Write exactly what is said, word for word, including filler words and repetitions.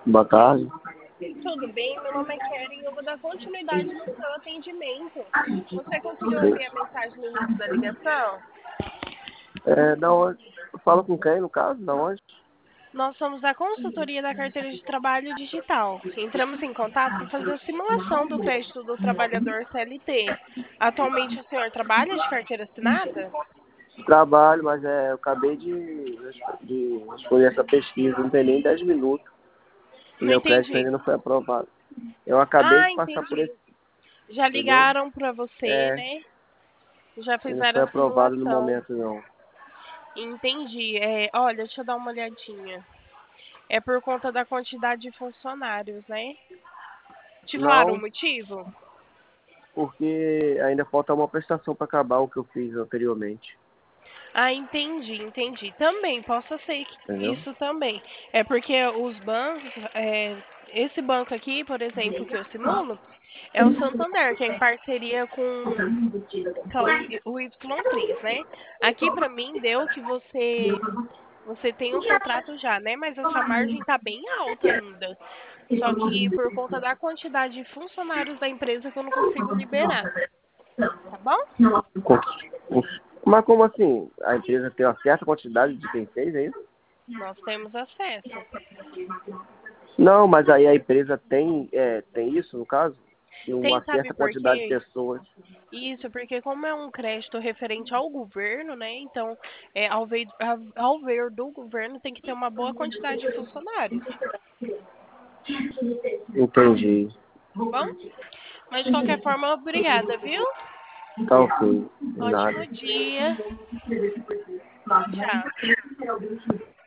Boa tarde. Tudo bem? Meu nome é Kelly e eu vou dar continuidade no seu atendimento. Você conseguiu ouvir a mensagem no início da ligação? É, da onde? Fala com quem, no caso? Da onde? Nós somos da consultoria da carteira de trabalho digital. Entramos em contato para fazer a simulação do crédito do trabalhador C L T. Atualmente o senhor trabalha de carteira assinada? Trabalho, mas é, eu acabei de, de responder essa pesquisa, não tem nem dez minutos. E Não meu crédito entendi. ainda não foi aprovado. Eu acabei Ah, de passar por entendi. esse, Já entendeu? ligaram para você, É, né? Já e não fizeram foi a aprovado no simulação. momento, não. Entendi. É, olha, deixa eu dar uma olhadinha. É por conta da quantidade de funcionários, né? Te falaram o Não, motivo? porque ainda falta uma prestação para acabar o que eu fiz anteriormente, Ah, entendi, entendi. Também, possa ser que entendeu? isso também. É porque os bancos, é, esse banco aqui, por exemplo, que eu simulo, é o Santander, que é em parceria com com a U- o Y três, né? Aqui para mim deu que você você tem um contrato já, né? Mas a sua margem está bem alta ainda. Só que por conta da quantidade de funcionários da empresa que eu não consigo liberar, tá bom? Com- Mas como assim? A empresa tem uma certa quantidade de quem fez, é isso? Nós temos acesso. Não, mas aí a empresa tem, é, tem isso, no caso? Tem Tem, uma sabe certa quantidade de por quê? pessoas. Isso, porque como é um crédito referente ao governo, né? Então, é, ao ver, ao ao ver do governo, tem que ter uma boa quantidade de funcionários, Entendi. tá bom? Mas de qualquer forma, obrigada, viu? Tá ok. Ótimo Nada. dia. Tchau.